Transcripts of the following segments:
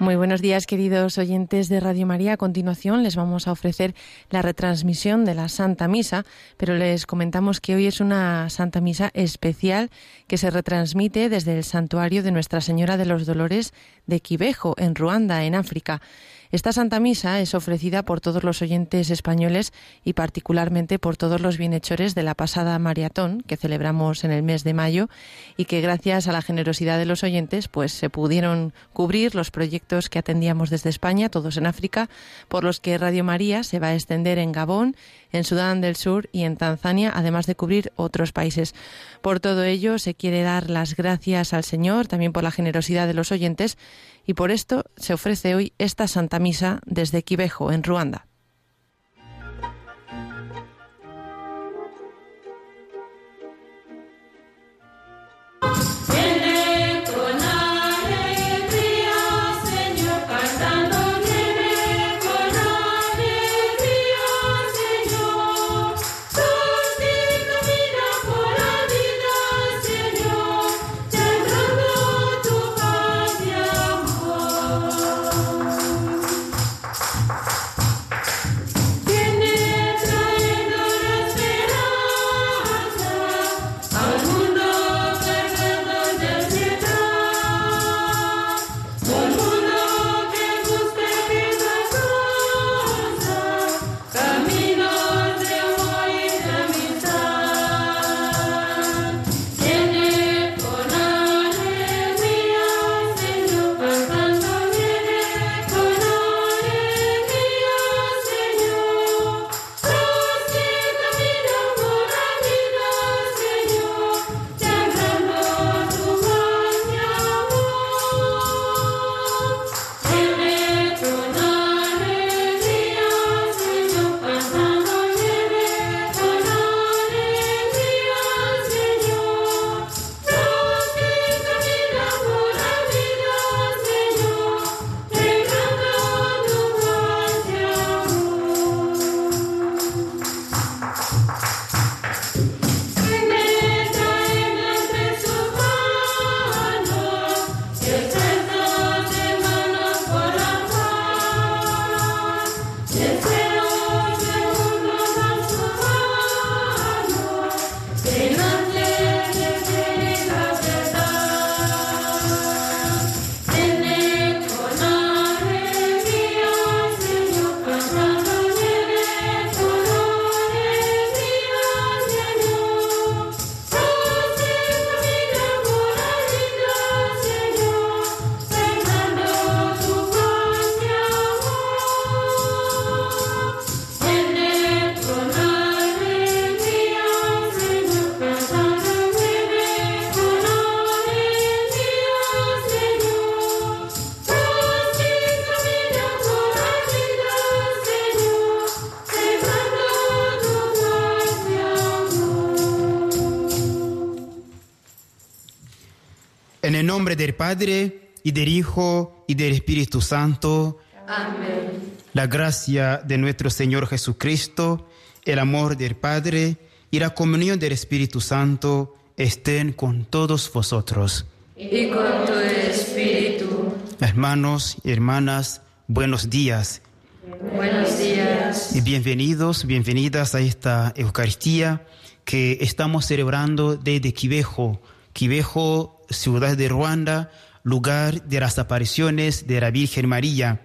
Muy buenos días, queridos oyentes de Radio María. A continuación les vamos a ofrecer la retransmisión de la Santa Misa, pero les comentamos que hoy es una Santa Misa especial que se retransmite desde el santuario de Nuestra Señora de los Dolores de Kibeho, en Ruanda, en África. Esta Santa Misa es ofrecida por todos los oyentes españoles y particularmente por todos los bienhechores de la pasada maratón que celebramos en el mes de mayo y que gracias a la generosidad de los oyentes pues se pudieron cubrir los proyectos que atendíamos desde España, todos en África, por los que Radio María se va a extender en Gabón, en Sudán del Sur y en Tanzania, además de cubrir otros países. Por todo ello se quiere dar las gracias al Señor, también por la generosidad de los oyentes, y por esto se ofrece hoy esta Santa Misa desde Kibeho, en Ruanda. En el nombre del Padre, y del Hijo, y del Espíritu Santo. Amén. La gracia de nuestro Señor Jesucristo, el amor del Padre y la comunión del Espíritu Santo estén con todos vosotros. Y con tu espíritu. Hermanos y hermanas, buenos días. Buenos días. Y bienvenidos, bienvenidas a esta Eucaristía que estamos celebrando desde Kibeho. Kibeho, ciudad de Ruanda, lugar de las apariciones de la Virgen María.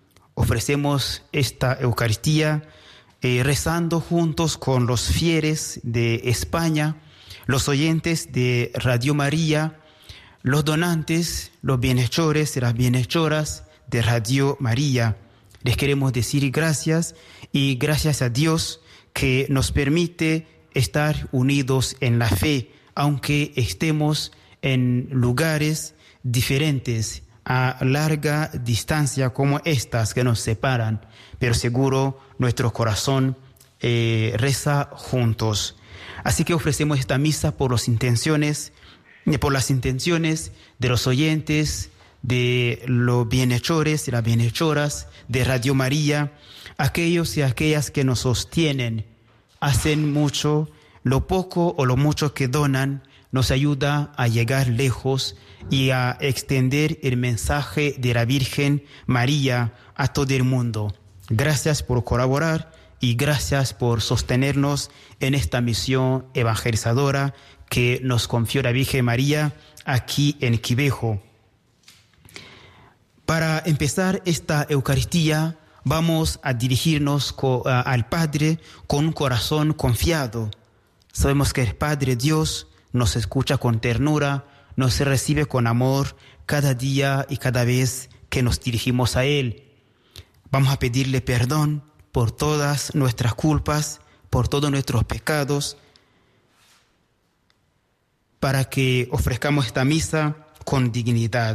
Ofrecemos esta Eucaristía rezando juntos con los fieles de España, los oyentes de Radio María, los donantes, los bienhechores y las bienhechoras de Radio María. Les queremos decir gracias y gracias a Dios que nos permite estar unidos en la fe, aunque estemos en lugares diferentes, a larga distancia como estas que nos separan, pero seguro nuestro corazón reza juntos. Así que ofrecemos esta misa por las intenciones de los oyentes, de los bienhechores y las bienhechoras de Radio María, aquellos y aquellas que nos sostienen, hacen mucho, lo poco o lo mucho que donan, nos ayuda a llegar lejos y a extender el mensaje de la Virgen María a todo el mundo. Gracias por colaborar y gracias por sostenernos en esta misión evangelizadora que nos confió la Virgen María aquí en Quivejo. Para empezar esta Eucaristía, vamos a dirigirnos al Padre con un corazón confiado. Sabemos que el Padre Dios nos escucha con ternura, nos recibe con amor cada día y cada vez que nos dirigimos a Él. Vamos a pedirle perdón por todas nuestras culpas, por todos nuestros pecados, para que ofrezcamos esta misa con dignidad.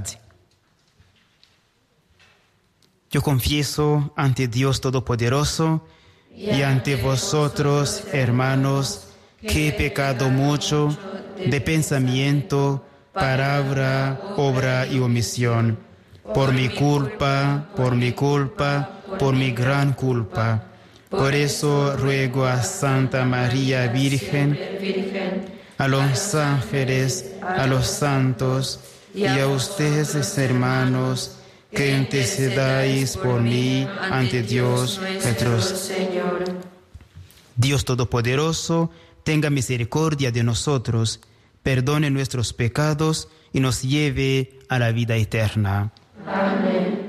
Yo confieso ante Dios Todopoderoso y ante vosotros, hermanos, que he pecado mucho de pensamiento, palabra, obra y omisión, por mi culpa, por mi gran culpa. Por eso ruego a Santa María Virgen, a los ángeles, a los santos y a ustedes, hermanos, que intercedáis por mí ante Dios nuestro Señor. Dios Todopoderoso, tenga misericordia de nosotros, perdone nuestros pecados y nos lleve a la vida eterna. Amén.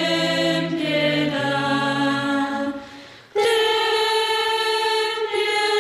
Ten piedad.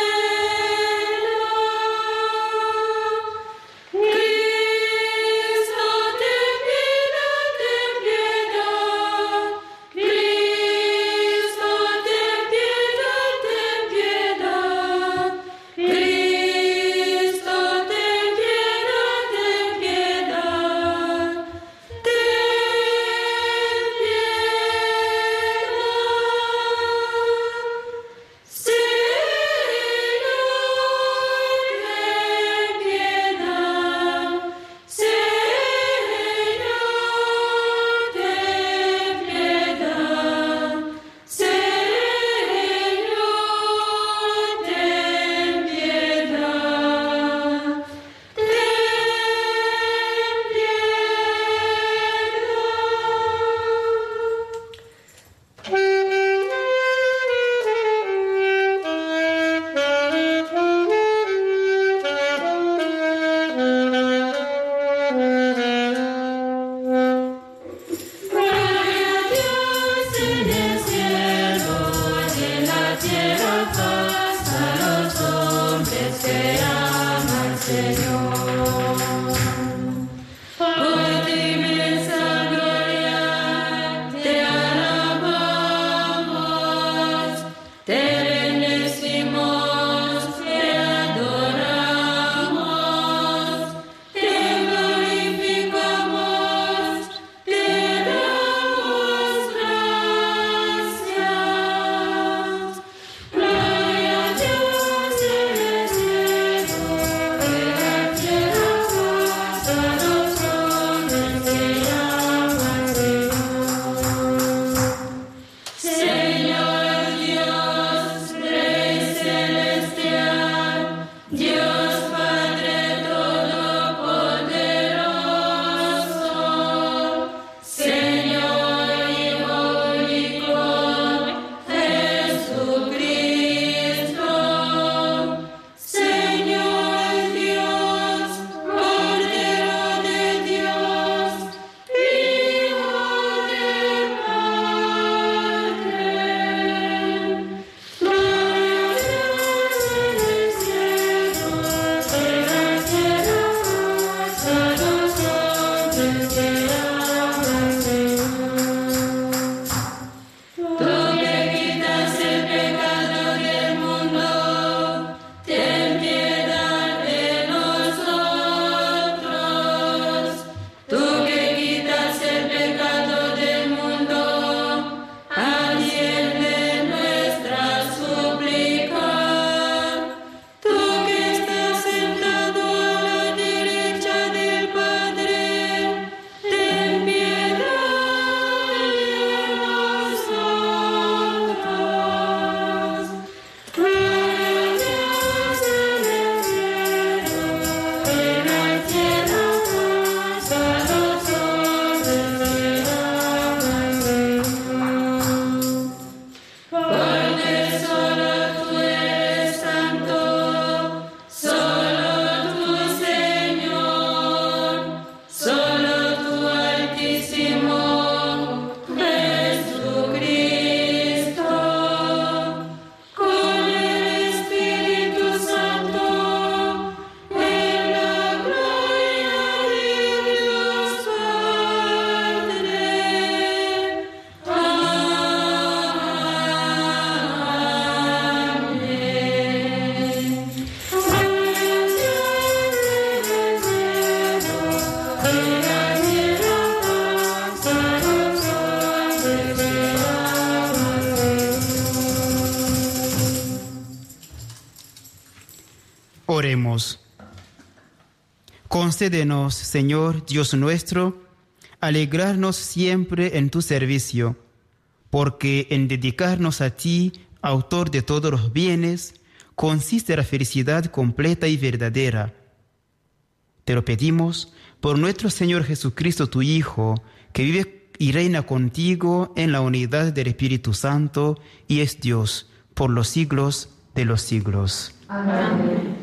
Oremos. Concédenos, Señor Dios nuestro, alegrarnos siempre en tu servicio, porque en dedicarnos a ti, autor de todos los bienes, consiste la felicidad completa y verdadera. Te lo pedimos por nuestro Señor Jesucristo, tu Hijo, que vive y reina contigo en la unidad del Espíritu Santo y es Dios por los siglos de los siglos. Amén.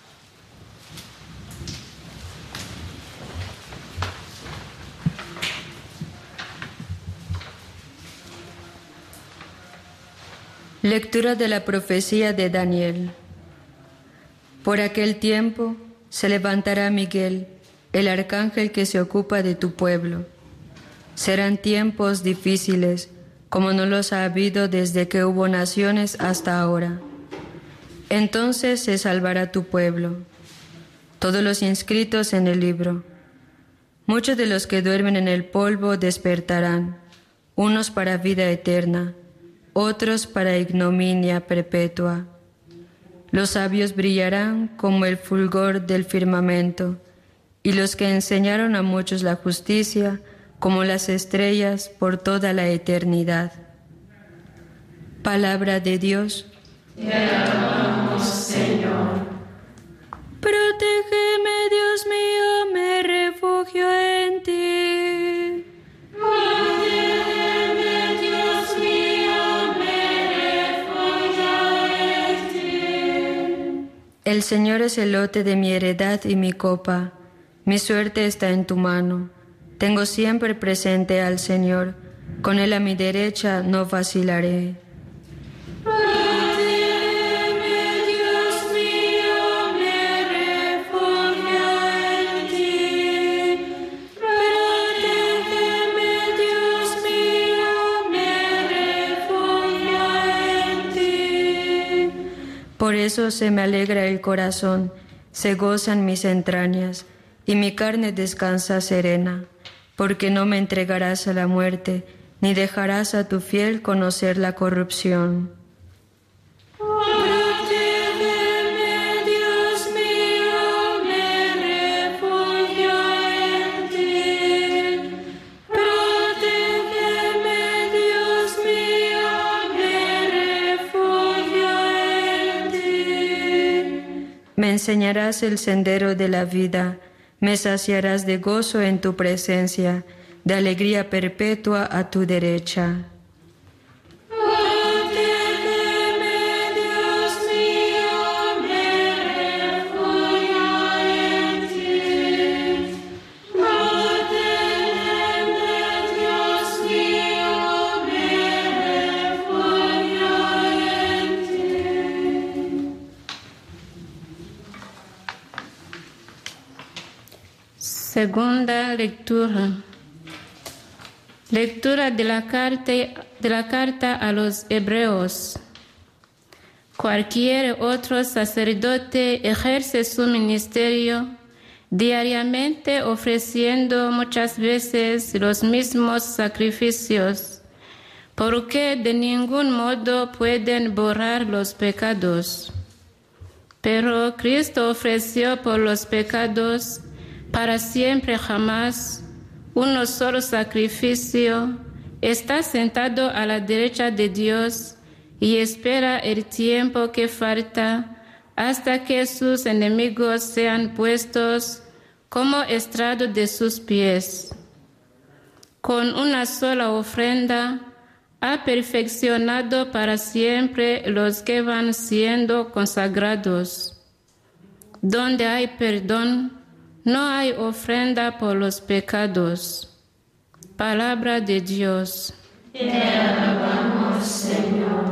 Lectura de la profecía de Daniel. Por aquel tiempo se levantará Miguel, el arcángel que se ocupa de tu pueblo. Serán tiempos difíciles, como no los ha habido desde que hubo naciones hasta ahora. Entonces se salvará tu pueblo, todos los inscritos en el libro. Muchos de los que duermen en el polvo despertarán, unos para vida eterna, otros para ignominia perpetua. Los sabios brillarán como el fulgor del firmamento, y los que enseñaron a muchos la justicia como las estrellas por toda la eternidad. Palabra de Dios. Te alabamos, Señor. Protégeme, Dios mío, me refugio en ti. Protégeme, Dios mío, me refugio en ti. El Señor es el lote de mi heredad y mi copa. Mi suerte está en tu mano. Tengo siempre presente al Señor. Con Él a mi derecha no vacilaré. Por eso se me alegra el corazón, se gozan mis entrañas, y mi carne descansa serena, porque no me entregarás a la muerte, ni dejarás a tu fiel conocer la corrupción. Protégeme, Dios mío, me refugio en ti. Protégeme, Dios mío, me refugio en ti. Me enseñarás el sendero de la vida, me saciarás de gozo en tu presencia, de alegría perpetua a tu derecha. Protégeme, Dios mío, me refugio en ti. Protégeme, Dios mío, me refugio en ti. Segunda lectura. Lectura de la carta a los Hebreos. Cualquier otro sacerdote ejerce su ministerio diariamente ofreciendo muchas veces los mismos sacrificios, porque de ningún modo pueden borrar los pecados. Pero Cristo ofreció por los pecados para siempre jamás uno solo sacrificio, está sentado a la derecha de Dios y espera el tiempo que falta hasta que sus enemigos sean puestos como estrado de sus pies. Con una sola ofrenda ha perfeccionado para siempre los que van siendo consagrados. Donde hay perdón, no hay ofrenda por los pecados. Palabra de Dios. Te alabamos, Señor.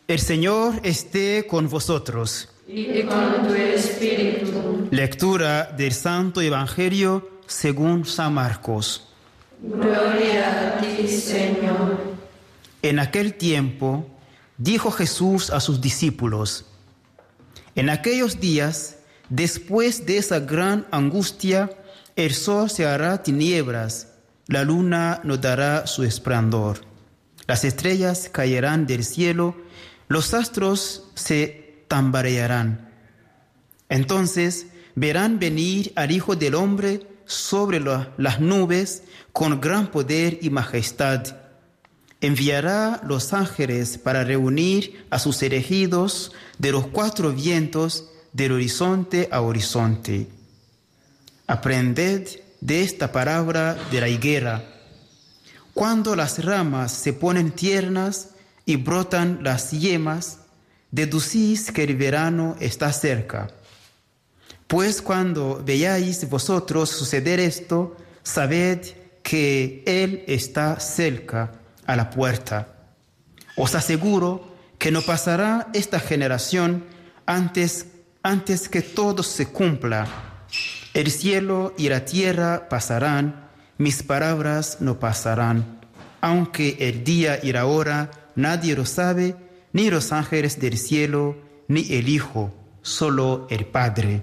El Señor esté con vosotros. Y con tu espíritu. Lectura del Santo Evangelio según San Marcos. Gloria a ti, Señor. En aquel tiempo dijo Jesús a sus discípulos: en aquellos días, después de esa gran angustia, el sol se hará tinieblas, la luna no dará su esplendor, las estrellas caerán del cielo, los astros se tambalearán. Entonces verán venir al Hijo del Hombre sobre las nubes con gran poder y majestad. Enviará los ángeles para reunir a sus elegidos de los cuatro vientos, del horizonte a horizonte. Aprended de esta palabra de la higuera. Cuando las ramas se ponen tiernas y brotan las yemas, deducís que el verano está cerca. Pues cuando veáis vosotros suceder esto, sabed que Él está cerca a la puerta. Os aseguro que no pasará esta generación antes que todo se cumpla. El cielo y la tierra pasarán, mis palabras no pasarán. Aunque el día y la hora nadie lo sabe, ni los ángeles del cielo, ni el Hijo, solo el Padre.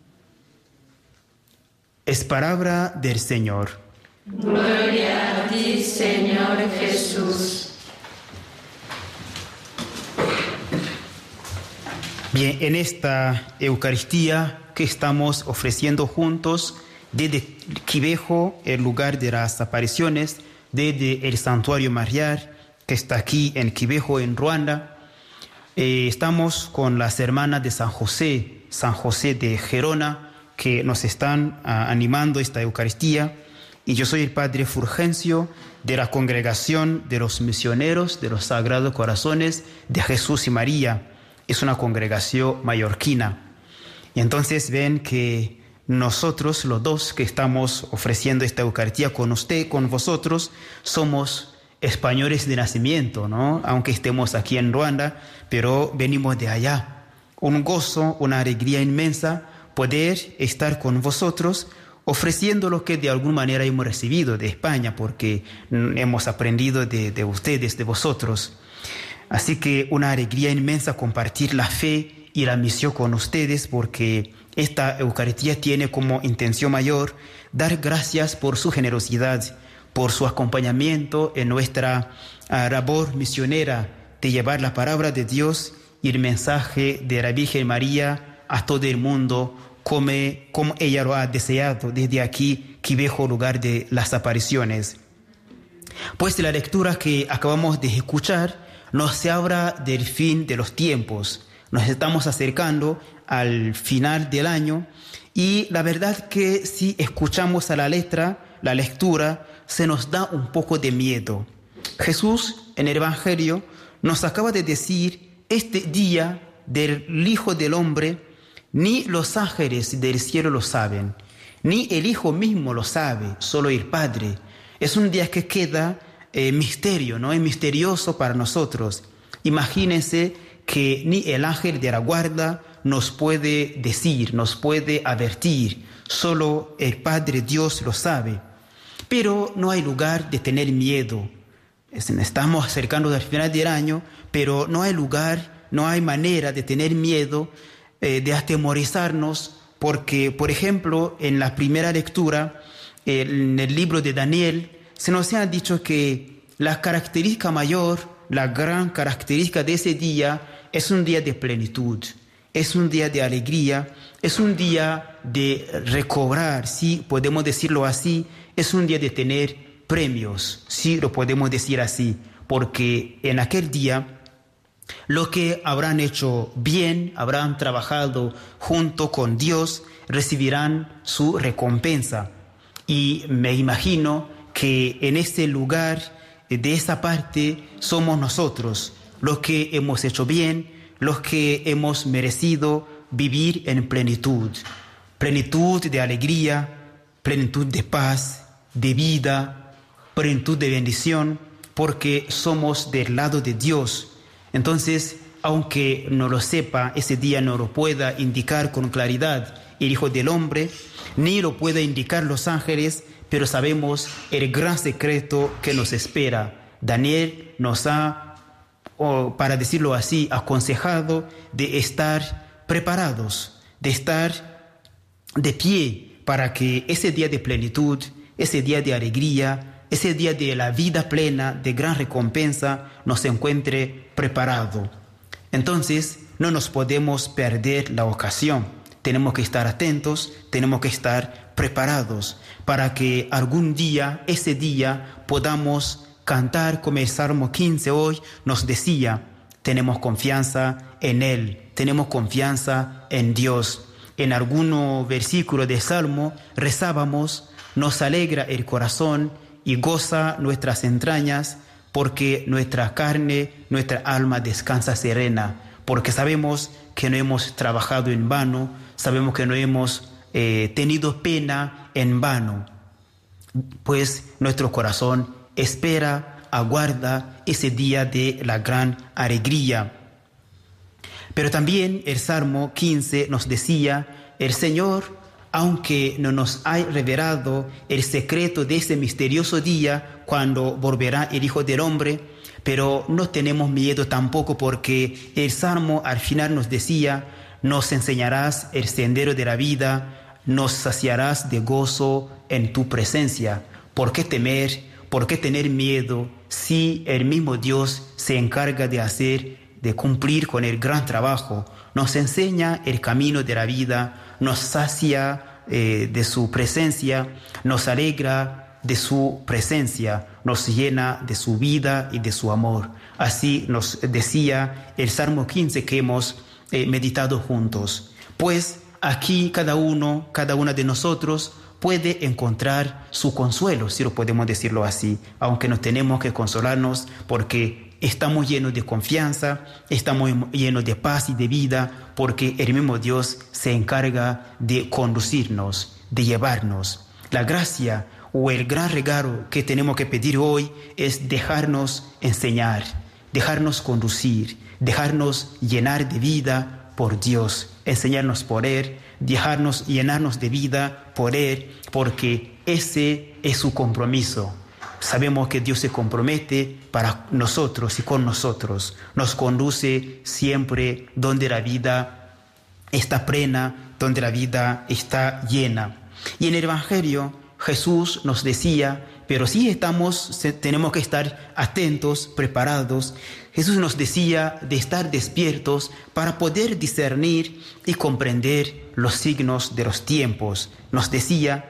Es palabra del Señor. Gloria a ti, Señor Jesús. Bien, en esta Eucaristía que estamos ofreciendo juntos desde Quivejo, el lugar de las apariciones, desde el santuario marial que está aquí en Quivejo, en Ruanda, estamos con las hermanas de San José de Gerona, que nos están animando esta Eucaristía. Y yo soy el Padre Fulgencio de la Congregación de los Misioneros de los Sagrados Corazones de Jesús y María. Es una congregación mallorquina. Y entonces ven que nosotros, los dos que estamos ofreciendo esta Eucaristía con usted, con vosotros, somos españoles de nacimiento, ¿no? Aunque estemos aquí en Ruanda, pero venimos de allá. Un gozo, una alegría inmensa poder estar con vosotros ofreciendo lo que de alguna manera hemos recibido de España, porque hemos aprendido de ustedes, de vosotros. Así que una alegría inmensa compartir la fe y la misión con ustedes, porque esta Eucaristía tiene como intención mayor dar gracias por su generosidad, por su acompañamiento en nuestra labor misionera de llevar la palabra de Dios y el mensaje de la Virgen María a todo el mundo, como ella lo ha deseado desde aquí, Quivejo, lugar de las apariciones. Pues la lectura que acabamos de escuchar nos habla del fin de los tiempos. Nos estamos acercando al final del año y la verdad que si escuchamos a la lectura, se nos da un poco de miedo. Jesús en el Evangelio nos acaba de decir: este día del Hijo del Hombre, ni los ángeles del cielo lo saben, ni el Hijo mismo lo sabe, solo el Padre. Es un día que queda misterio, ¿no? Es misterioso para nosotros. Imagínense que ni el ángel de la guarda nos puede decir, nos puede advertir, solo el Padre Dios lo sabe. Pero no hay lugar de tener miedo. Estamos acercándonos al final del año, pero no hay lugar, no hay manera de tener miedo, de atemorizarnos, porque, por ejemplo, en la primera lectura, en el libro de Daniel, se nos ha dicho que la característica mayor, la gran característica de ese día, es un día de plenitud, es un día de alegría, es un día de recobrar, si podemos decirlo así, es un día de tener premios, si lo podemos decir así, porque en aquel día los que habrán hecho bien, habrán trabajado junto con Dios, recibirán su recompensa. Y me imagino que en este lugar, de esa parte, somos nosotros, los que hemos hecho bien, los que hemos merecido vivir en plenitud. Plenitud de alegría, plenitud de paz, de vida, plenitud de bendición, porque somos del lado de Dios. Entonces, aunque no lo sepa, ese día no lo pueda indicar con claridad el Hijo del Hombre, ni lo pueda indicar los ángeles, pero sabemos el gran secreto que nos espera. Daniel nos ha, para decirlo así, aconsejado de estar preparados, de estar de pie para que ese día de plenitud, ese día de alegría, ese día de la vida plena, de gran recompensa, nos encuentre preparado. Entonces, no nos podemos perder la ocasión. Tenemos que estar atentos, tenemos que estar preparados para que algún día, ese día, podamos cantar como el Salmo 15 hoy nos decía. Tenemos confianza en Él, tenemos confianza en Dios. En algún versículo del Salmo rezábamos: nos alegra el corazón y goza nuestras entrañas, porque nuestra carne, nuestra alma descansa serena, porque sabemos que no hemos trabajado en vano, sabemos que no hemos tenido pena en vano, pues nuestro corazón espera, aguarda ese día de la gran alegría. Pero también el Salmo 15 nos decía: el Señor, aunque no nos ha revelado el secreto de ese misterioso día cuando volverá el Hijo del Hombre, pero no tenemos miedo tampoco, porque el Salmo al final nos decía: nos enseñarás el sendero de la vida, nos saciarás de gozo en tu presencia. ¿Por qué temer? ¿Por qué tener miedo si el mismo Dios se encarga de cumplir con el gran trabajo? Nos enseña el camino de la vida, nos sacia de su presencia, nos alegra de su presencia, nos llena de su vida y de su amor. Así nos decía el Salmo 15 que hemos meditado juntos. Pues aquí cada una de nosotros puede encontrar su consuelo, si lo podemos decirlo así, aunque no tenemos que consolarnos porque estamos llenos de confianza, estamos llenos de paz y de vida, porque el mismo Dios se encarga de conducirnos, de llevarnos. La gracia o el gran regalo que tenemos que pedir hoy es dejarnos enseñar, dejarnos conducir, dejarnos llenar de vida por Dios, enseñarnos por Él, dejarnos llenarnos de vida por Él, porque ese es su compromiso. Sabemos que Dios se compromete para nosotros y con nosotros. Nos conduce siempre donde la vida está plena, donde la vida está llena. Y en el Evangelio Jesús nos decía, pero sí tenemos que estar atentos, preparados. Jesús nos decía de estar despiertos para poder discernir y comprender los signos de los tiempos. Nos decía: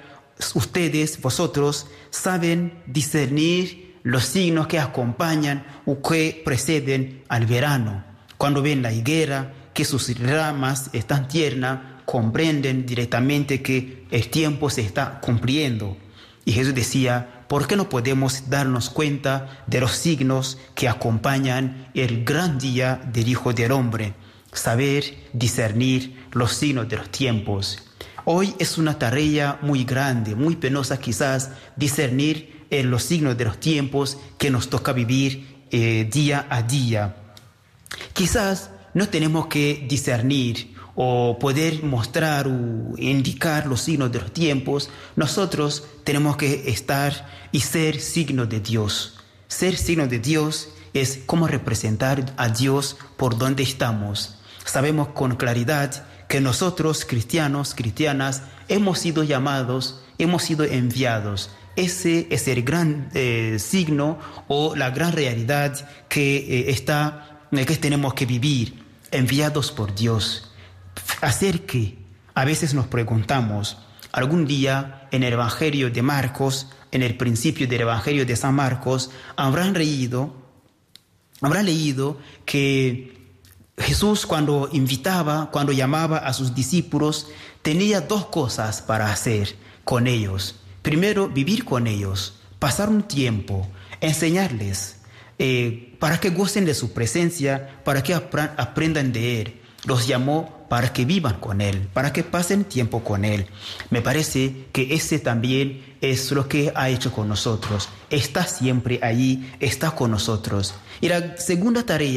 vosotros saben discernir los signos que acompañan o que preceden al verano. Cuando ven la higuera, que sus ramas están tiernas, comprenden directamente que el tiempo se está cumpliendo. Y Jesús decía: ¿por qué no podemos darnos cuenta de los signos que acompañan el gran día del Hijo del Hombre? Saber discernir los signos de los tiempos. Hoy es una tarea muy grande, muy penosa quizás, discernir los signos de los tiempos que nos toca vivir día a día. Quizás no tenemos que discernir o poder mostrar o indicar los signos de los tiempos. Nosotros tenemos que estar y ser signos de Dios. Ser signos de Dios es como representar a Dios por donde estamos. Sabemos con claridad que nosotros, cristianos, cristianas, hemos sido llamados, hemos sido enviados. Ese es el gran signo o la gran realidad que tenemos que vivir, enviados por Dios. Hacer que a veces nos preguntamos, algún día en el Evangelio de Marcos, en el principio del Evangelio de San Marcos, habrán leído que Jesús cuando llamaba a sus discípulos, tenía dos cosas para hacer con ellos. Primero, vivir con ellos, pasar un tiempo, enseñarles, para que gocen de su presencia, para que aprendan de Él. Los llamó para que vivan con Él, para que pasen tiempo con Él. Me parece que ese también es lo que ha hecho con nosotros. Está siempre allí, está con nosotros. Y la segunda tarea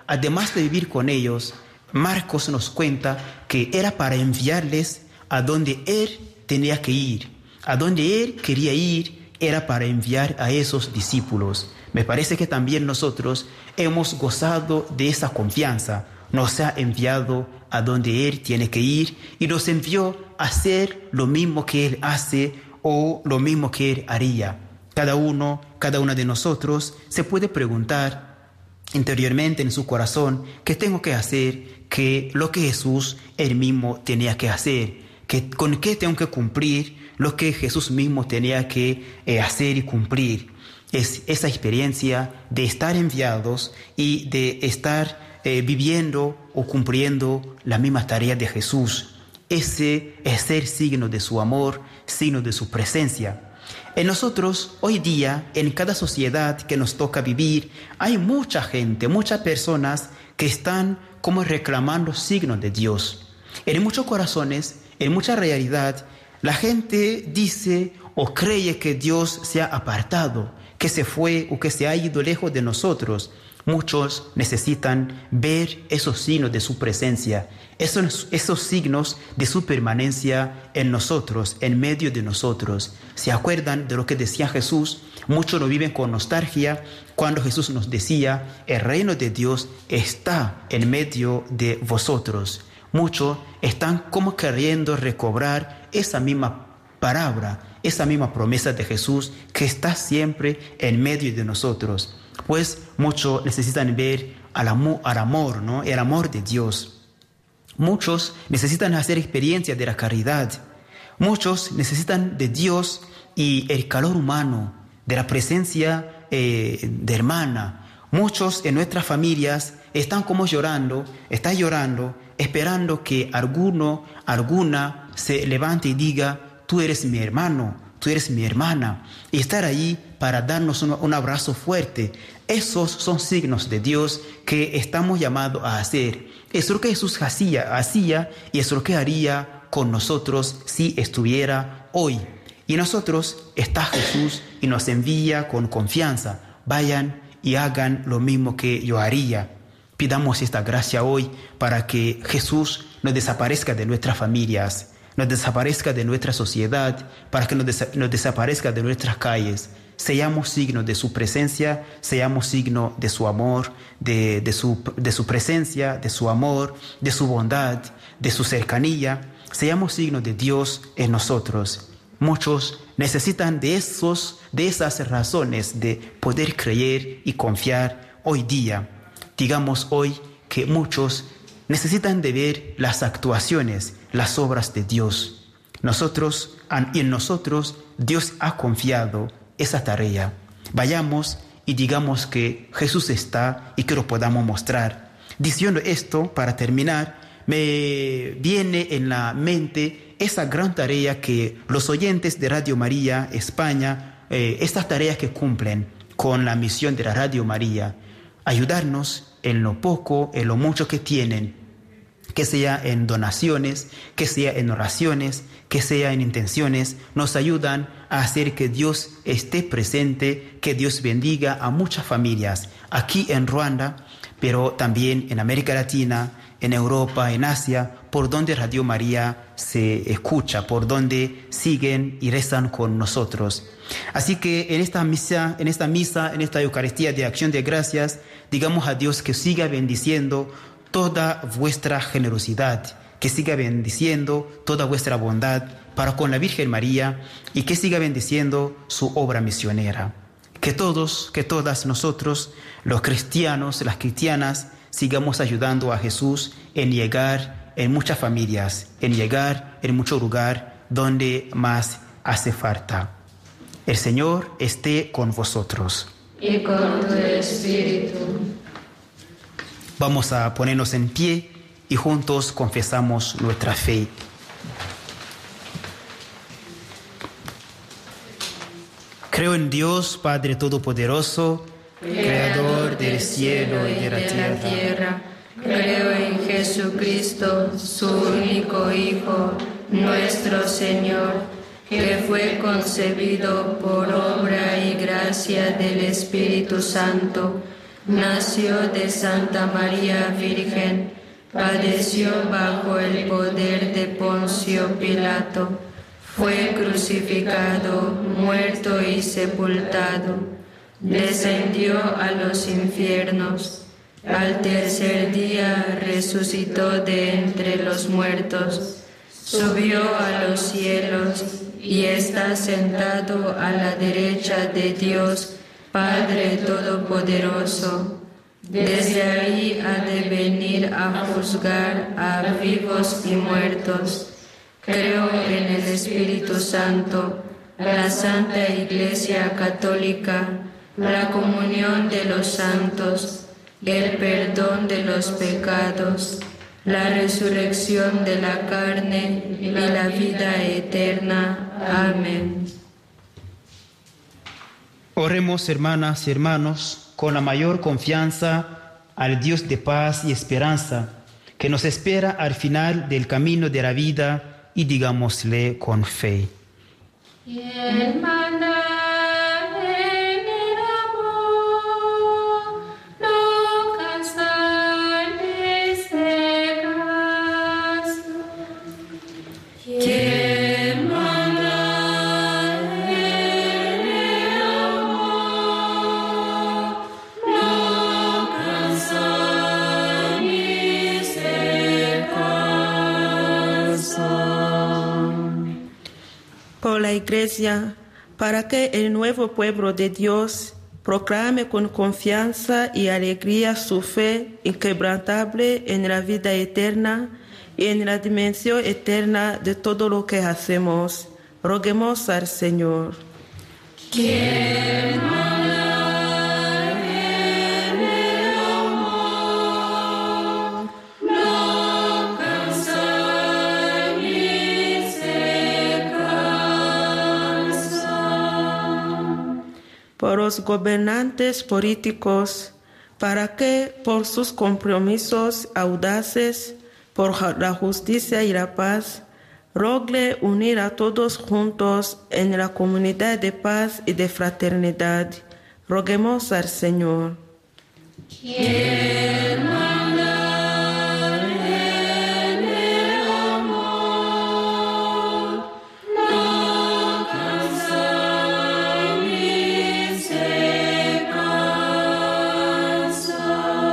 además de vivir con ellos, Marcos nos cuenta que era para enviarles a donde él tenía que ir. A donde él quería ir era para enviar a esos discípulos. Me parece que también nosotros hemos gozado de esa confianza. Nos ha enviado a donde él tiene que ir y nos envió a hacer lo mismo que él hace o lo mismo que él haría. Cada una de nosotros se puede preguntar interiormente en su corazón qué tengo que hacer, que lo que Jesús él mismo tenía que hacer, que con qué tengo que cumplir lo que Jesús mismo tenía que hacer y cumplir. Es esa experiencia de estar enviados y de estar viviendo o cumpliendo la misma tarea de Jesús. Ese es ser signo de su amor, signo de su presencia. En nosotros, hoy día, en cada sociedad que nos toca vivir, hay mucha gente, muchas personas que están como reclamando signos de Dios. En muchos corazones, en mucha realidad, la gente dice o cree que Dios se ha apartado, que se fue o que se ha ido lejos de nosotros. Muchos necesitan ver esos signos de su presencia, esos signos de su permanencia en nosotros, en medio de nosotros. ¿Se acuerdan de lo que decía Jesús? Muchos lo viven con nostalgia cuando Jesús nos decía, el reino de Dios está en medio de vosotros. Muchos están como queriendo recobrar esa misma palabra, esa misma promesa de Jesús que está siempre en medio de nosotros. Pues muchos necesitan ver al amor, ¿no? El amor de Dios. Muchos necesitan hacer experiencia de la caridad. Muchos necesitan de Dios y el calor humano, de la presencia de hermana. Muchos en nuestras familias están como llorando, esperando que alguna se levante y diga, tú eres mi hermano, tú eres mi hermana, y estar ahí para darnos un abrazo fuerte. Esos son signos de Dios que estamos llamados a hacer. Es lo que Jesús hacía y es lo que haría con nosotros si estuviera hoy. Y nosotros está Jesús y nos envía con confianza. Vayan y hagan lo mismo que yo haría. Pidamos esta gracia hoy para que Jesús no desaparezca de nuestras familias, no desaparezca de nuestra sociedad, para que no desaparezca de nuestras calles. Seamos signo de su presencia, seamos signo de su amor, de su presencia, de su amor, de su bondad, de su cercanía. Seamos signo de Dios en nosotros. Muchos necesitan de esas razones de poder creer y confiar hoy día. Digamos hoy que muchos necesitan de ver las actuaciones, las obras de Dios. Y en nosotros Dios ha confiado esa tarea. Vayamos y digamos que Jesús está y que lo podamos mostrar. Diciendo esto, para terminar, me viene en la mente esa gran tarea que los oyentes de Radio María España, estas tareas que cumplen con la misión de la Radio María, ayudarnos en lo poco, en lo mucho que tienen, que sea en donaciones, que sea en oraciones, que sea en intenciones, nos ayudan a hacer que Dios esté presente, que Dios bendiga a muchas familias aquí en Ruanda, pero también en América Latina, en Europa, en Asia, por donde Radio María se escucha, por donde siguen y rezan con nosotros. Así que en esta misa, en esta Eucaristía de Acción de Gracias, digamos a Dios que siga bendiciendo toda vuestra generosidad, que siga bendiciendo toda vuestra bondad para con la Virgen María y que siga bendiciendo su obra misionera. Que todas nosotros, los cristianos, las cristianas, sigamos ayudando a Jesús en llegar en muchas familias, en llegar en mucho lugar donde más hace falta. El Señor esté con vosotros. Y con tu espíritu. Vamos a ponernos en pie y juntos confesamos nuestra fe. Creo en Dios, Padre Todopoderoso, Creador del cielo y de la tierra. Creo en Jesucristo, su único Hijo, nuestro Señor, que fue concebido por obra y gracia del Espíritu Santo. nació de Santa María Virgen, padeció bajo el poder de Poncio Pilato, fue crucificado, muerto y sepultado, descendió a los infiernos, al tercer día resucitó de entre los muertos, subió a los cielos y está sentado a la derecha de Dios, Padre Todopoderoso. Desde ahí ha de venir a juzgar a vivos y muertos. Creo en el Espíritu Santo, la Santa Iglesia Católica, la comunión de los santos, el perdón de los pecados, la resurrección de la carne y la vida eterna. Amén. Oremos, hermanas y hermanos, con la mayor confianza al Dios de paz y esperanza, que nos espera al final del camino de la vida, y digámosle con fe. ¿Quién manda en el amor? No cansar de este caso. ¿Quién manda en el amor? No cansar ni se cansa. Por la Iglesia, para que el nuevo pueblo de Dios proclame con confianza y alegría su fe inquebrantable en la vida eterna y en la dimensión eterna de todo lo que hacemos. Roguemos al Señor. ¿Quién manda en el amor? No cansa ni se cansa. Por los gobernantes políticos, para que por sus compromisos audaces, por la justicia y la paz, rogle unir a todos juntos en la comunidad de paz y de fraternidad. Roguemos al Señor. ¿Quién manda en el amor? No cansa ni se cansa.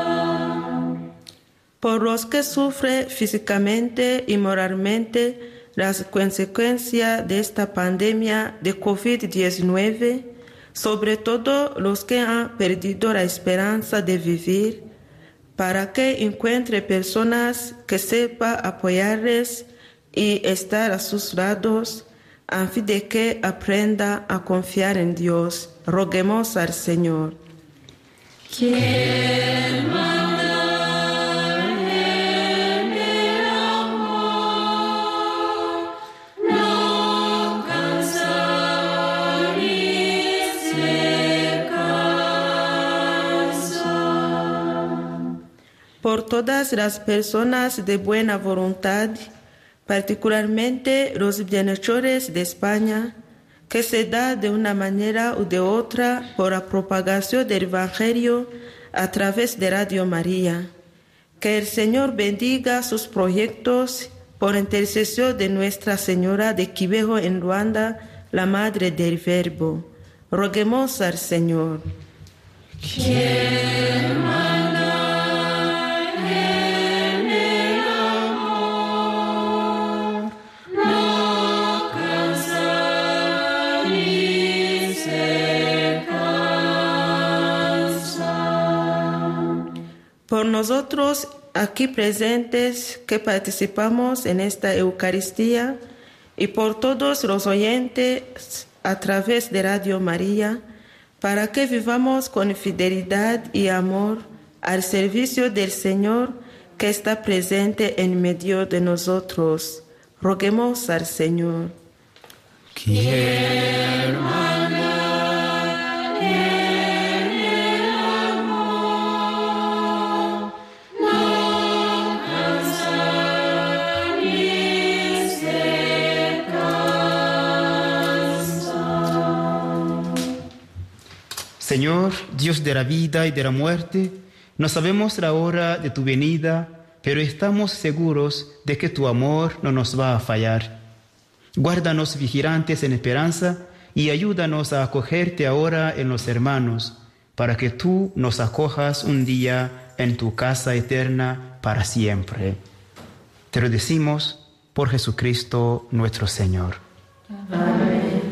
Por los que sufren físicamente y moralmente las consecuencias de esta pandemia de COVID-19, sobre todo los que han perdido la esperanza de vivir, para que encuentre personas que sepan apoyarles y estar a sus lados, a fin de que aprenda a confiar en Dios. Roguemos al Señor. ¿Quién manda en el amor? No cansa ni se cansa. Por todas las personas de buena voluntad, particularmente los bienhechores de España, que se da de una manera u de otra por la propagación del Evangelio a través de Radio María. Que el Señor bendiga sus proyectos por intercesión de Nuestra Señora de Kibeho en Ruanda, la Madre del Verbo. Roguemos al Señor. ¿Quién manda en el amor? No cansa ni se cansa. Por nosotros aquí presentes que participamos en esta Eucaristía y por todos los oyentes a través de Radio María, para que vivamos con fidelidad y amor al servicio del Señor que está presente en medio de nosotros. Roguemos al Señor. ¿Quién manda en el amor? No cansa ni se cansa. Señor, Dios de la vida y de la muerte, no sabemos la hora de tu venida, pero estamos seguros de que tu amor no nos va a fallar. Guárdanos vigilantes en esperanza y ayúdanos a acogerte ahora en los hermanos, para que tú nos acojas un día en tu casa eterna para siempre. Te lo decimos por Jesucristo nuestro Señor. Amén.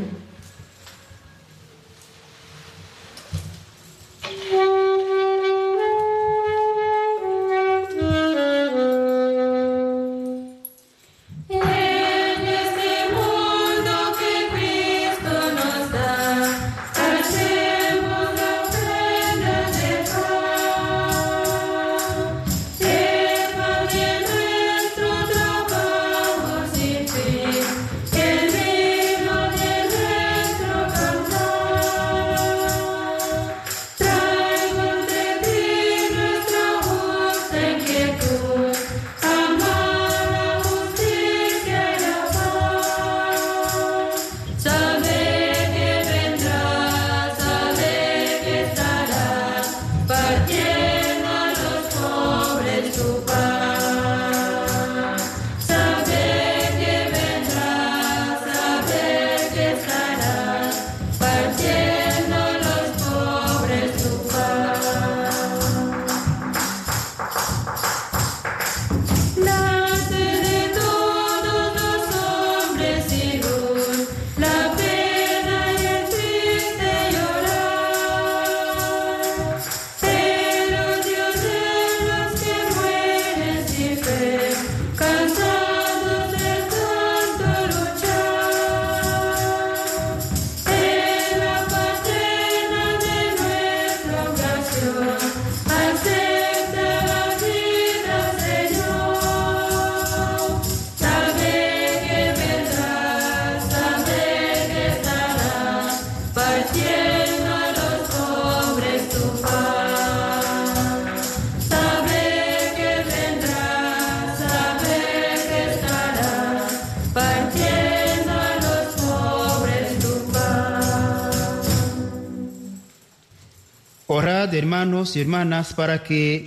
Orad, hermanos y hermanas, para que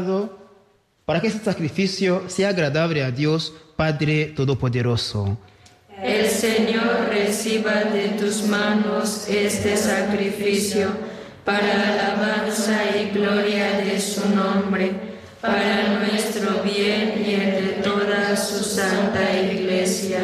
este sacrificio sea agradable a Dios, Padre Todopoderoso. El Señor reciba de tus manos este sacrificio para alabanza y gloria de su nombre, para nuestro bien y el de toda su santa Iglesia.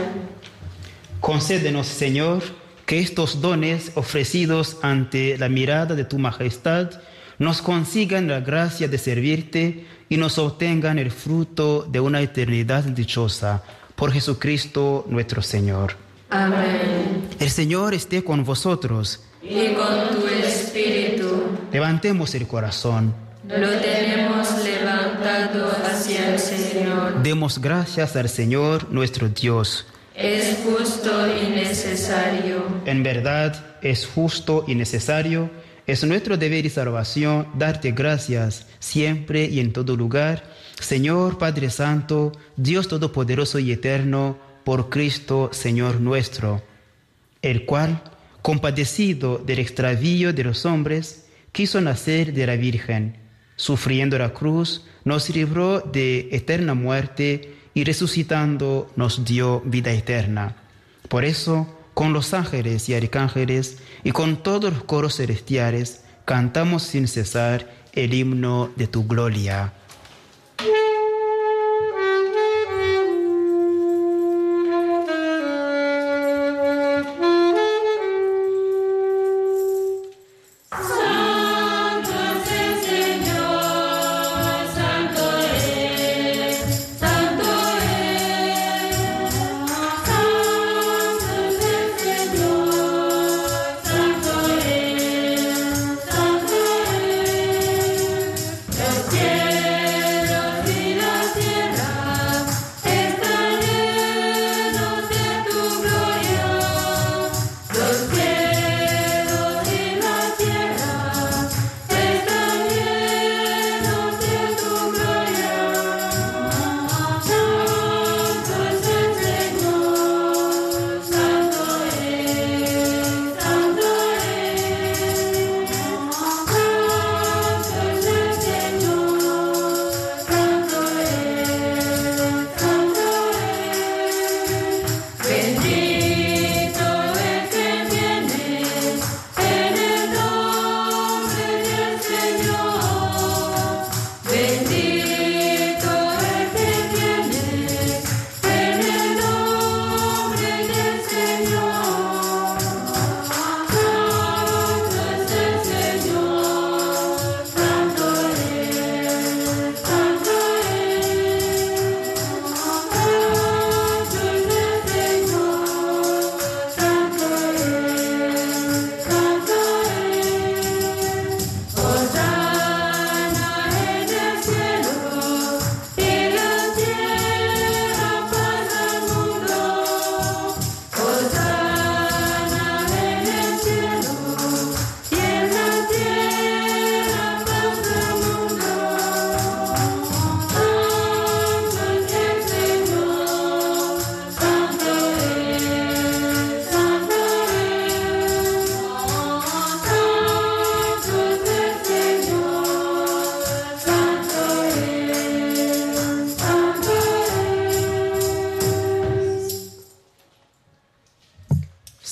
Concédenos, Señor, que estos dones ofrecidos ante la mirada de tu majestad nos consigan la gracia de servirte y nos obtengan el fruto de una eternidad dichosa. Por Jesucristo nuestro Señor. Amén. El Señor esté con vosotros. Y con tu espíritu. Levantemos el corazón. Lo tenemos levantado hacia el Señor. Demos gracias al Señor nuestro Dios. Es justo y necesario. En verdad, es justo y necesario. Es nuestro deber y salvación darte gracias siempre y en todo lugar, Señor Padre Santo, Dios Todopoderoso y Eterno, por Cristo Señor nuestro, el cual, compadecido del extravío de los hombres, quiso nacer de la Virgen. Sufriendo la cruz, nos libró de eterna muerte y resucitando nos dio vida eterna. Por eso, con los ángeles y arcángeles y con todos los coros celestiales, cantamos sin cesar el himno de tu gloria. Yeah.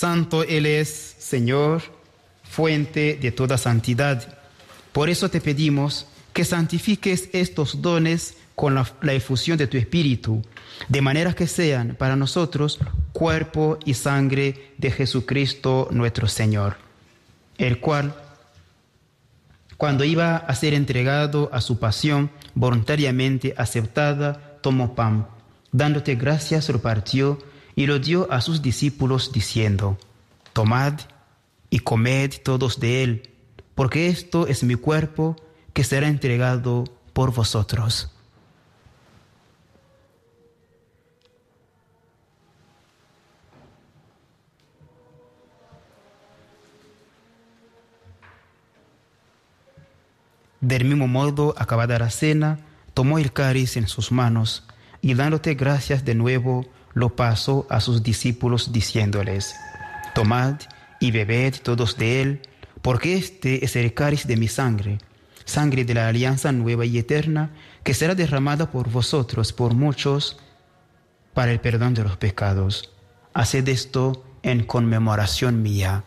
Santo Él es, Señor, fuente de toda santidad. Por eso te pedimos que santifiques estos dones con la efusión de tu Espíritu, de manera que sean para nosotros cuerpo y sangre de Jesucristo nuestro Señor, el cual, cuando iba a ser entregado a su pasión voluntariamente aceptada, tomó pan, dándote gracias, lo partió y lo dio a sus discípulos diciendo: tomad y comed todos de él, porque esto es mi cuerpo que será entregado por vosotros. Del mismo modo, acabada la cena, tomó el cáliz en sus manos y dándote gracias de nuevo, lo pasó a sus discípulos diciéndoles: tomad y bebed todos de él, porque este es el cáliz de mi sangre, sangre de la alianza nueva y eterna, que será derramada por vosotros, por muchos, para el perdón de los pecados. Haced esto en conmemoración mía.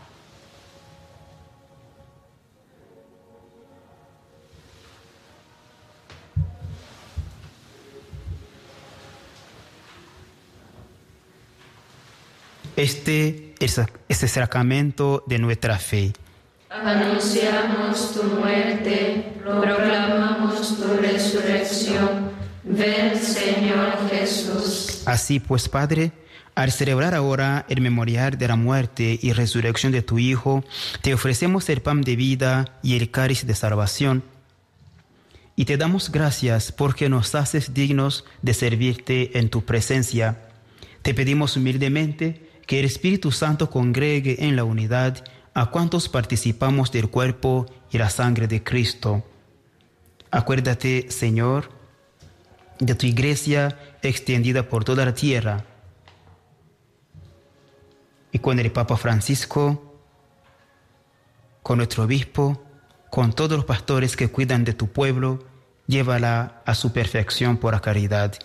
Este es el sacramento de nuestra fe. Anunciamos tu muerte, proclamamos tu resurrección. Ven, Señor Jesús. Así pues, Padre, al celebrar ahora el memorial de la muerte y resurrección de tu Hijo, te ofrecemos el pan de vida y el cáliz de salvación. Y te damos gracias porque nos haces dignos de servirte en tu presencia. Te pedimos humildemente que el Espíritu Santo congregue en la unidad a cuantos participamos del cuerpo y la sangre de Cristo. Acuérdate, Señor, de tu iglesia extendida por toda la tierra, y con el Papa Francisco, con nuestro obispo, con todos los pastores que cuidan de tu pueblo, llévala a su perfección por la caridad.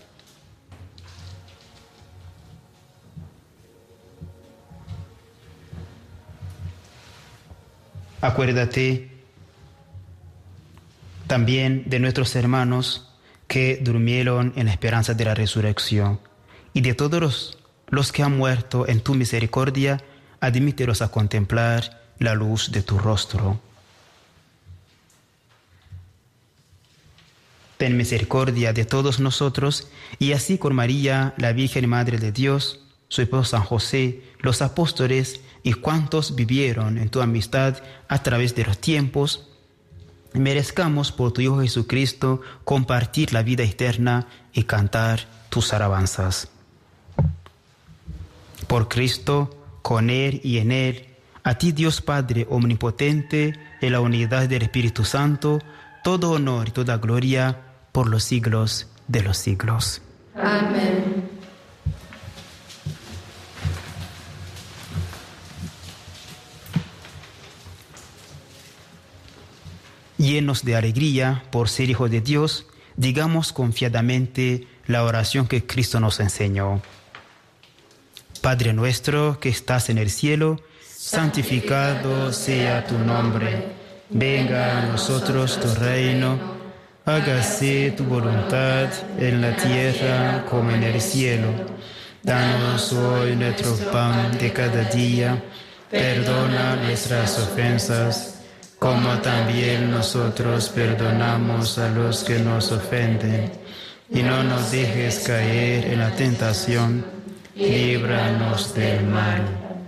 Acuérdate también de nuestros hermanos que durmieron en la esperanza de la resurrección, y de todos los que han muerto en tu misericordia, admítelos a contemplar la luz de tu rostro. Ten misericordia de todos nosotros, y así con María, la Virgen Madre de Dios, su esposo San José, los apóstoles y cuantos vivieron en tu amistad a través de los tiempos, merezcamos por tu Hijo Jesucristo compartir la vida eterna y cantar tus alabanzas. Por Cristo, con Él y en Él, a ti Dios Padre omnipotente, en la unidad del Espíritu Santo, todo honor y toda gloria por los siglos de los siglos. Amén. Llenos de alegría por ser hijos de Dios, digamos confiadamente la oración que Cristo nos enseñó. Padre nuestro que estás en el cielo, santificado sea tu nombre. Venga a nosotros tu reino. Hágase tu voluntad en la tierra como en el cielo. Danos hoy nuestro pan de cada día. Perdona nuestras ofensas, como también nosotros perdonamos a los que nos ofenden. Y no nos dejes caer en la tentación, líbranos del mal.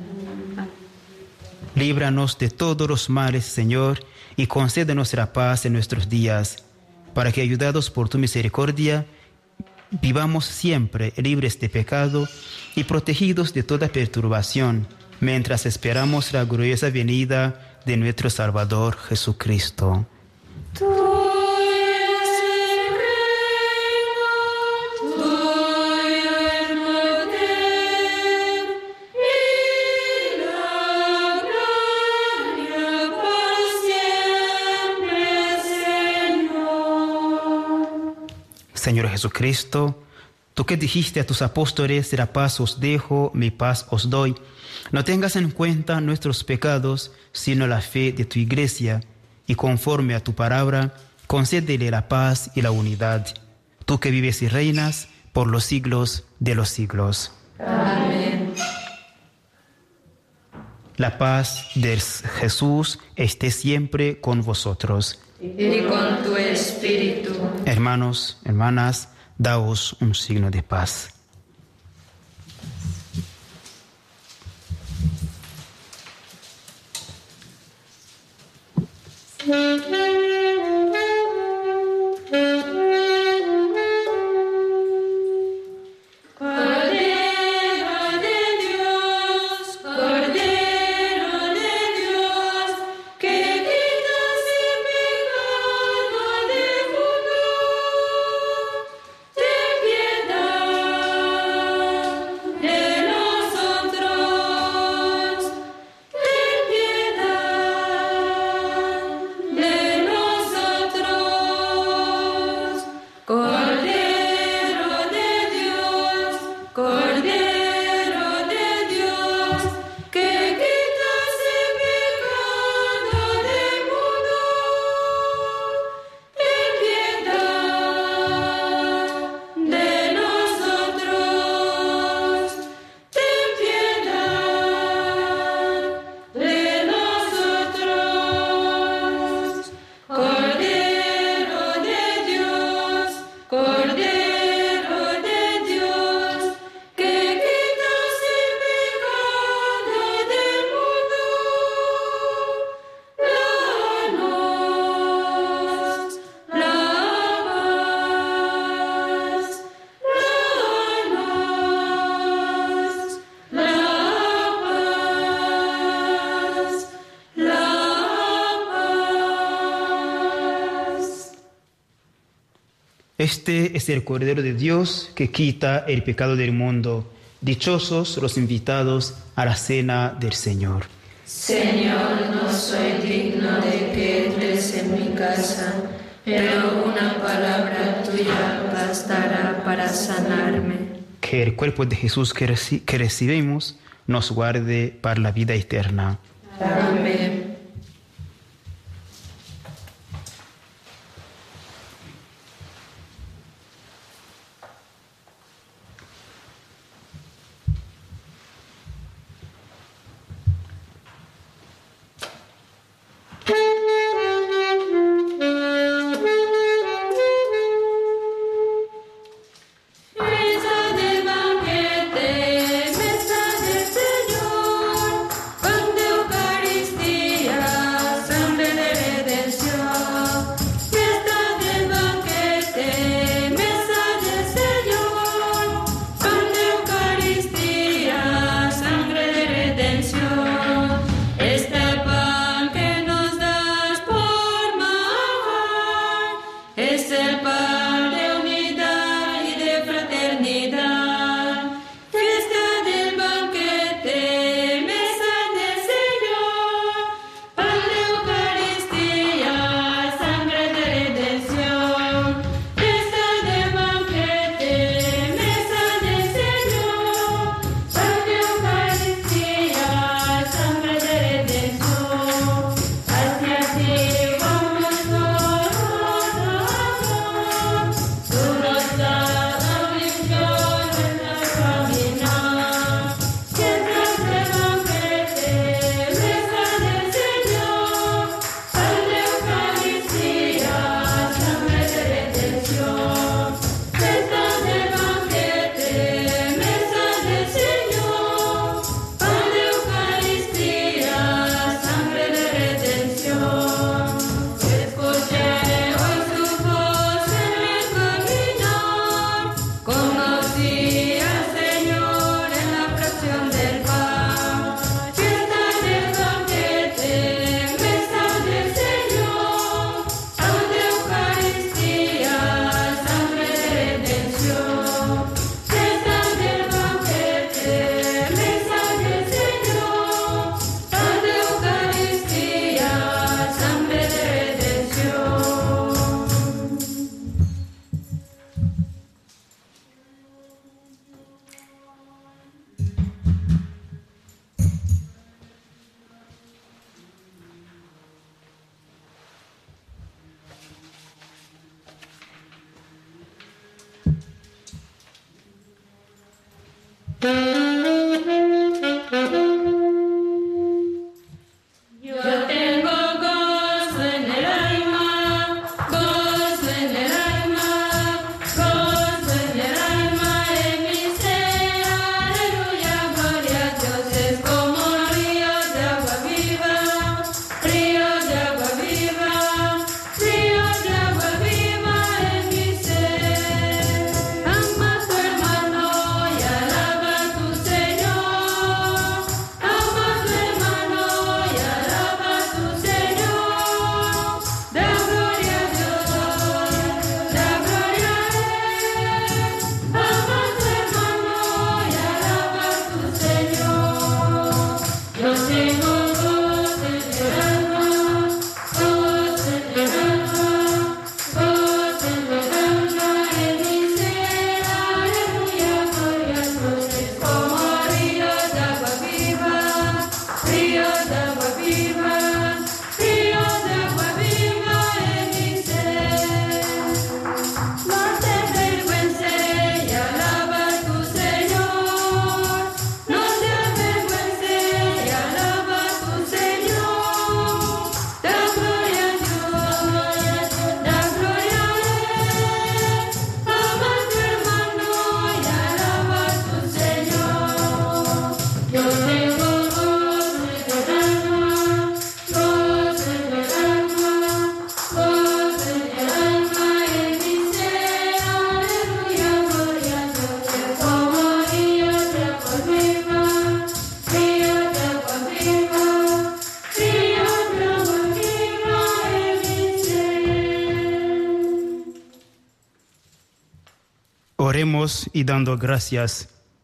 Líbranos de todos los males, Señor, y concédenos la paz en nuestros días, para que, ayudados por tu misericordia, vivamos siempre libres de pecado y protegidos de toda perturbación, mientras esperamos la gloriosa venida de nuestro Salvador Jesucristo. Señor Jesucristo, Tú que dijiste a tus apóstoles, la paz os dejo, mi paz os doy. No tengas en cuenta nuestros pecados, sino la fe de tu iglesia, y conforme a tu palabra, concédele la paz y la unidad. Tú que vives y reinas por los siglos de los siglos. Amén. La paz de Jesús esté siempre con vosotros. Y con tu espíritu. Hermanos, hermanas, daos un signo de paz. Este es el Cordero de Dios que quita el pecado del mundo. Dichosos los invitados a la cena del Señor. Señor, no soy digno de que entres en mi casa, pero una palabra tuya bastará para sanarme. Que el cuerpo de Jesús que recibimos nos guarde para la vida eterna. Amén. Mesa del Señor, pan de Eucaristía. Oremos y dando gracias.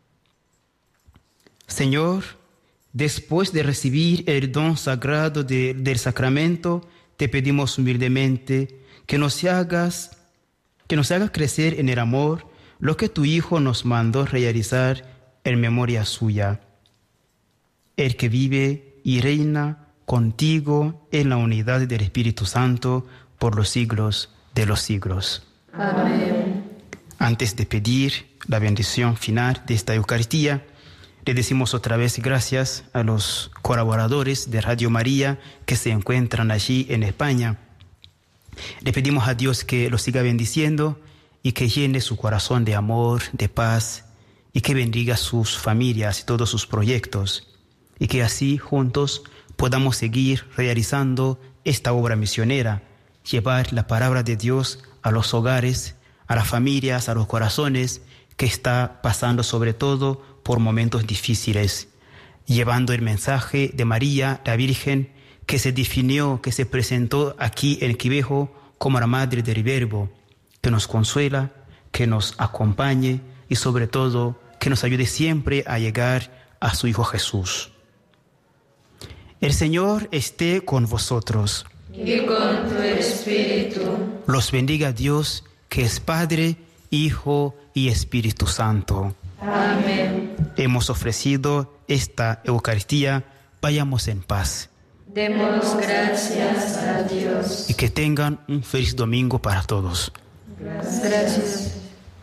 Señor, después de recibir el don sagrado del sacramento, te pedimos humildemente que nos hagas crecer en el amor, lo que tu Hijo nos mandó realizar en memoria suya. El que vive y reina contigo en la unidad del Espíritu Santo por los siglos de los siglos. Amén. Antes de pedir la bendición final de esta Eucaristía, le decimos otra vez gracias a los colaboradores de Radio María que se encuentran allí en España. Le pedimos a Dios que los siga bendiciendo y que llene su corazón de amor, de paz, y que bendiga sus familias y todos sus proyectos, y que así juntos podamos seguir realizando esta obra misionera, llevar la palabra de Dios a los hogares, a las familias, a los corazones que está pasando sobre todo por momentos difíciles, llevando el mensaje de María, la Virgen, que se definió, que se presentó aquí en Quivejo como la Madre del Verbo, que nos consuela, que nos acompañe y sobre todo que nos ayude siempre a llegar a su Hijo Jesús. El Señor esté con vosotros. Y con tu espíritu. Los bendiga Dios, que es Padre, Hijo y Espíritu Santo. Amén. Hemos ofrecido esta Eucaristía, vayamos en paz. Demos gracias a Dios. Y que tengan un feliz domingo para todos. Gracias.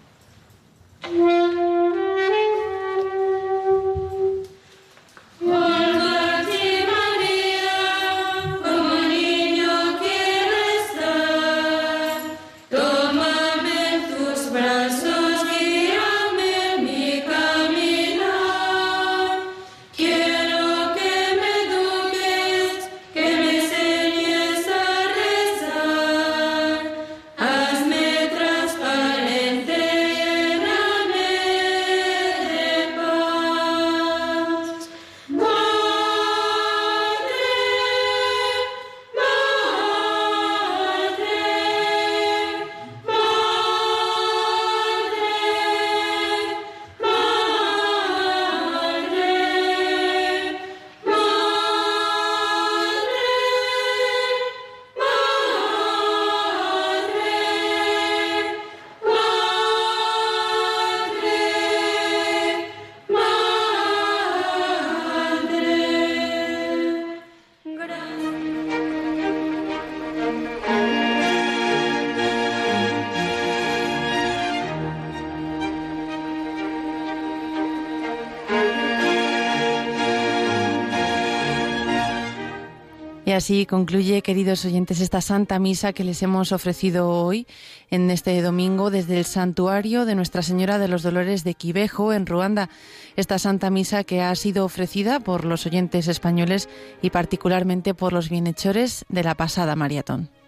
Y así concluye, queridos oyentes, esta Santa Misa que les hemos ofrecido hoy, en este domingo, desde el santuario de Nuestra Señora de los Dolores de Quivejo, en Ruanda. Esta Santa Misa que ha sido ofrecida por los oyentes españoles y particularmente por los bienhechores de la pasada maratón.